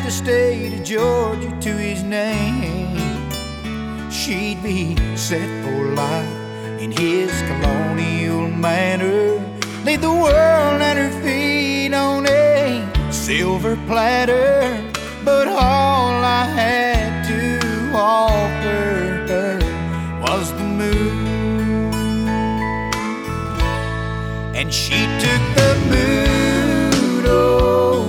the state of Georgia to his name, she'd be set for life in his colonial manner. Laid the world at her feet on a silver platter, but all I had to offer her was the moon. And she took the